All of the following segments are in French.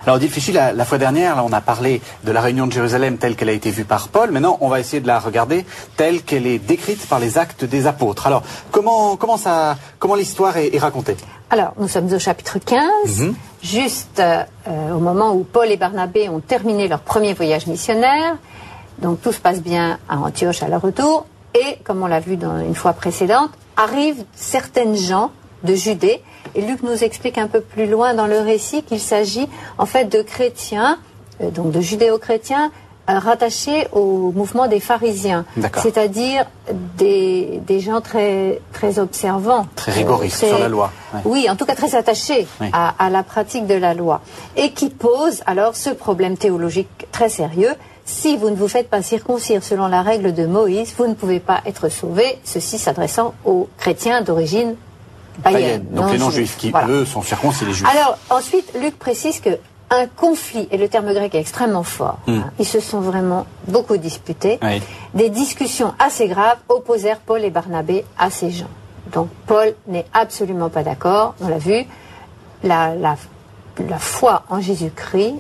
Alors Odile Fléchy, la fois dernière, là, on a parlé de la réunion de Jérusalem telle qu'elle a été vue par Paul. Maintenant, on va essayer de la regarder telle qu'elle est décrite par les Actes des Apôtres. Alors, comment l'histoire est racontée? Alors, nous sommes au chapitre 15, juste au moment où Paul et Barnabé ont terminé leur premier voyage missionnaire. Donc, tout se passe bien à Antioche à leur retour. Et, comme on l'a vu une fois précédente, arrivent certaines gens de Judée. Et Luc nous explique un peu plus loin dans le récit qu'il s'agit en fait de chrétiens, donc de judéo-chrétiens, rattachés au mouvement des pharisiens. C'est-à-dire des gens très, très observants. Très rigoristes sur la loi. Ouais. Oui, en tout cas très attachés à la pratique de la loi. Et qui posent alors ce problème théologique très sérieux. Si vous ne vous faites pas circoncire selon la règle de Moïse, vous ne pouvez pas être sauvés. Ceci s'adressant aux chrétiens d'origine païenne. Donc les non-juifs qui, eux, sont circoncis, les juifs. Alors, ensuite, Luc précise qu'un conflit, et le terme grec est extrêmement fort, ils se sont vraiment beaucoup disputés, des discussions assez graves opposèrent Paul et Barnabé à ces gens. Donc Paul n'est absolument pas d'accord, on l'a vu, la foi en Jésus-Christ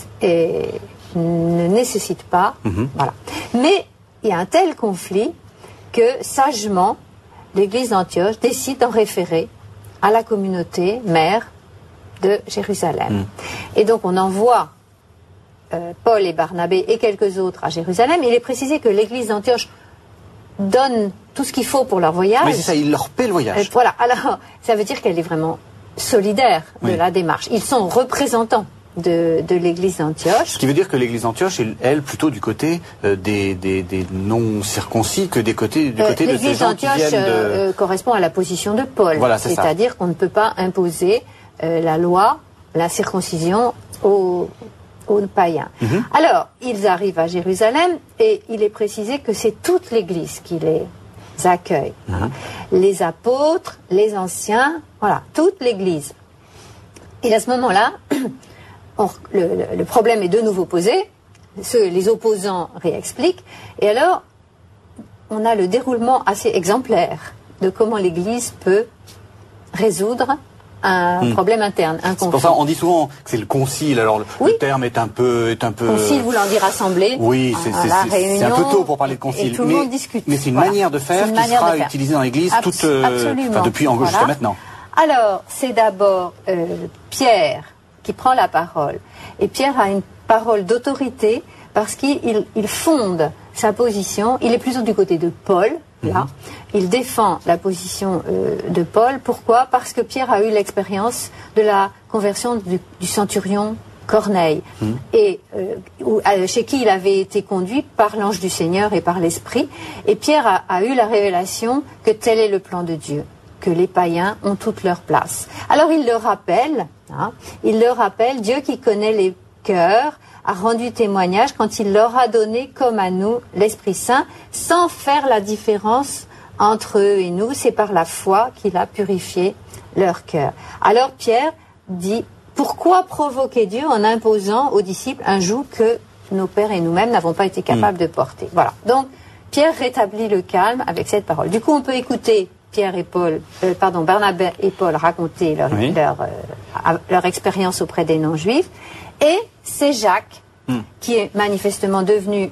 ne nécessite pas, voilà. Mais il y a un tel conflit que, sagement, l'Église d'Antioche décide d'en référer à la communauté mère de Jérusalem. Et donc on envoie Paul et Barnabé et quelques autres à Jérusalem. Il est précisé que l'Église d'Antioche donne tout ce qu'il faut pour leur voyage. Oui, c'est ça, il leur paie le voyage. Voilà, alors ça veut dire qu'elle est vraiment solidaire de la démarche. Ils sont représentants de l'église d'Antioche. Ce qui veut dire que l'église d'Antioche est, elle, plutôt du côté des non-circoncis que du côté de ces gens qui viennent de... L'église d'Antioche correspond à la position de Paul. Voilà, c'est-à-dire qu'on ne peut pas imposer la loi, la circoncision aux païens. Alors, ils arrivent à Jérusalem et il est précisé que c'est toute l'église qui les accueille. Les apôtres, les anciens, voilà, toute l'église. Et à ce moment-là, le problème est de nouveau posé, les opposants réexpliquent, et alors on a le déroulement assez exemplaire de comment l'Église peut résoudre un problème interne, un conflit. C'est pour ça on dit souvent que c'est le concile, alors le terme est un peu... Concile voulant dire assemblée, oui, c'est un peu tôt pour parler de concile, et tout le monde discute. Mais c'est une manière de faire qui sera utilisée dans l'Église depuis jusqu'à maintenant. Alors, c'est d'abord Pierre qui prend la parole. Et Pierre a une parole d'autorité parce qu'il fonde sa position. Il est plutôt du côté de Paul, là. Il défend la position de Paul. Pourquoi? Parce que Pierre a eu l'expérience de la conversion du centurion Corneille, et chez qui il avait été conduit par l'ange du Seigneur et par l'Esprit. Et Pierre a eu la révélation que tel est le plan de Dieu, que les païens ont toute leur place. Alors il le rappelle, Dieu qui connaît les cœurs a rendu témoignage quand il leur a donné, comme à nous, l'Esprit Saint, sans faire la différence entre eux et nous. C'est par la foi qu'il a purifié leur cœur. Alors Pierre dit, pourquoi provoquer Dieu en imposant aux disciples un joug que nos pères et nous-mêmes n'avons pas été capables de porter? Voilà. Donc Pierre rétablit le calme avec cette parole. Du coup, on peut écouter Barnabé et Paul raconter leur expérience auprès des non-juifs. Et c'est Jacques, qui est manifestement devenu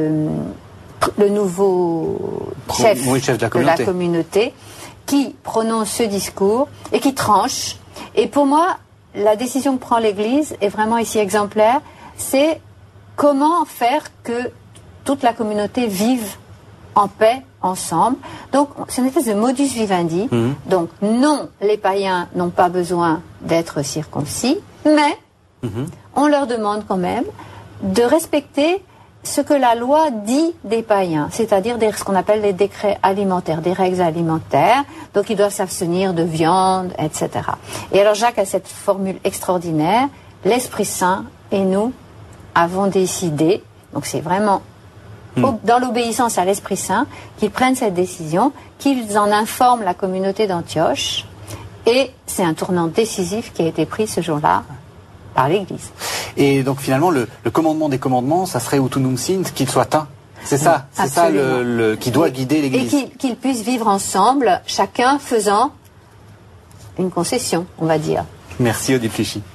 le nouveau chef de la communauté, qui prononce ce discours et qui tranche. Et pour moi, la décision que prend l'Église est vraiment ici exemplaire. C'est comment faire que toute la communauté vive en paix ensemble. Donc, c'est une espèce de modus vivendi. Donc, non, les païens n'ont pas besoin d'être circoncis, mais on leur demande quand même de respecter ce que la loi dit des païens, c'est-à-dire ce qu'on appelle les décrets alimentaires, des règles alimentaires. Donc, ils doivent s'abstenir de viande, etc. Et alors, Jacques a cette formule extraordinaire, l'Esprit Saint et nous avons décidé, donc c'est vraiment dans l'obéissance à l'Esprit Saint, qu'ils prennent cette décision, qu'ils en informent la communauté d'Antioche, et c'est un tournant décisif qui a été pris ce jour-là par l'Église. Et donc finalement, le commandement des commandements, ça serait utunum sint, qu'il soit un. C'est ça, qui doit guider l'Église. Et qu'ils puissent vivre ensemble, chacun faisant une concession, on va dire. Merci Odile Fléchy.